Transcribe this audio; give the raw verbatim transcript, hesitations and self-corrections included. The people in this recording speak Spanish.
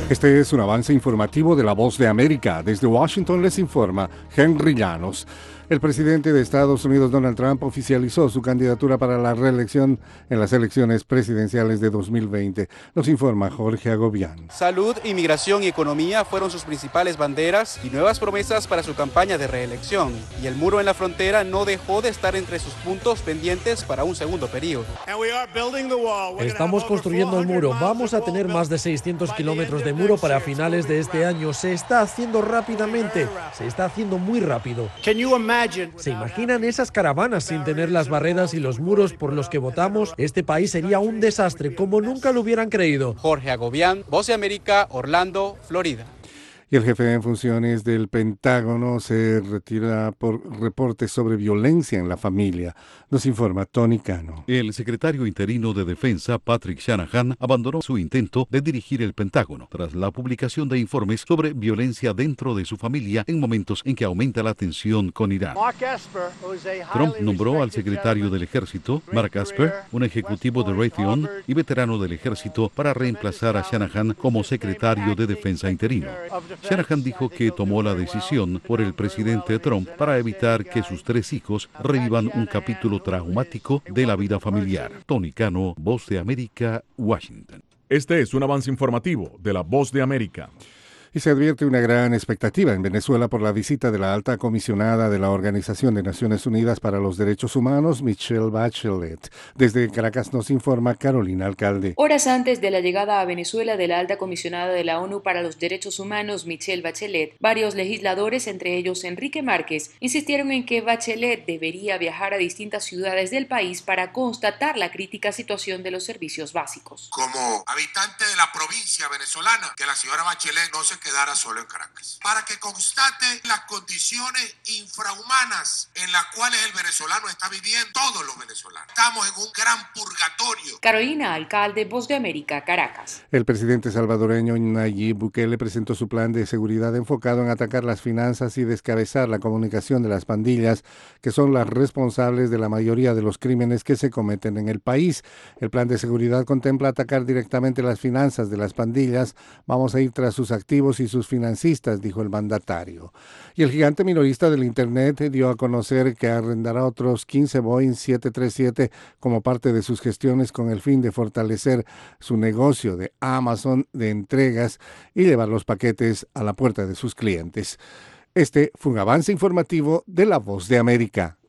Este es un avance informativo de La Voz de América. Desde Washington les informa Henry Llanos. El presidente de Estados Unidos, Donald Trump, oficializó su candidatura para la reelección en las elecciones presidenciales de dos mil veinte. Nos informa Jorge Agobián. Salud, inmigración y economía fueron sus principales banderas y nuevas promesas para su campaña de reelección. Y el muro en la frontera no dejó de estar entre sus puntos pendientes para un segundo periodo. Estamos construyendo el muro. Vamos a tener más de seiscientos kilómetros de muro para finales de este año. Se está haciendo rápidamente. Se está haciendo muy rápido. ¿Se imaginan esas caravanas sin tener las barreras y los muros por los que votamos? Este país sería un desastre, como nunca lo hubieran creído. Jorge Agobián, Voz de América, Orlando, Florida. Y el jefe en funciones del Pentágono se retira por reportes sobre violencia en la familia. Nos informa Tony Cano. El secretario interino de Defensa, Patrick Shanahan, abandonó su intento de dirigir el Pentágono tras la publicación de informes sobre violencia dentro de su familia en momentos en que aumenta la tensión con Irán. Trump nombró al secretario del Ejército, Mark Esper, un ejecutivo de Raytheon y veterano del Ejército, para reemplazar a Shanahan como secretario de Defensa interino. Shanahan dijo que tomó la decisión por el presidente Trump para evitar que sus tres hijos revivan un capítulo traumático de la vida familiar. Tony Cano, Voz de América, Washington. Este es un avance informativo de la Voz de América. Y se advierte una gran expectativa en Venezuela por la visita de la alta comisionada de la Organización de Naciones Unidas para los Derechos Humanos, Michelle Bachelet. Desde Caracas nos informa Carolina Alcalde. Horas antes de la llegada a Venezuela de la alta comisionada de la ONU para los Derechos Humanos, Michelle Bachelet, varios legisladores, entre ellos Enrique Márquez, insistieron en que Bachelet debería viajar a distintas ciudades del país para constatar la crítica situación de los servicios básicos. Como habitante de la provincia venezolana, que la señora Bachelet no se quedara solo en Caracas, para que constate las condiciones infrahumanas en las cuales el venezolano está viviendo, todos los venezolanos. Estamos en un gran purgatorio. Carolina Alcalde, Voz de América, Caracas. El presidente salvadoreño Nayib Bukele presentó su plan de seguridad enfocado en atacar las finanzas y descabezar la comunicación de las pandillas, que son las responsables de la mayoría de los crímenes que se cometen en el país. El plan de seguridad contempla atacar directamente las finanzas de las pandillas. Vamos a ir tras sus activos y sus financistas, dijo el mandatario. Y el gigante minorista del Internet dio a conocer que arrendará otros quince Boeing siete treinta y siete como parte de sus gestiones con el fin de fortalecer su negocio de Amazon de entregas y llevar los paquetes a la puerta de sus clientes. Este fue un avance informativo de La Voz de América.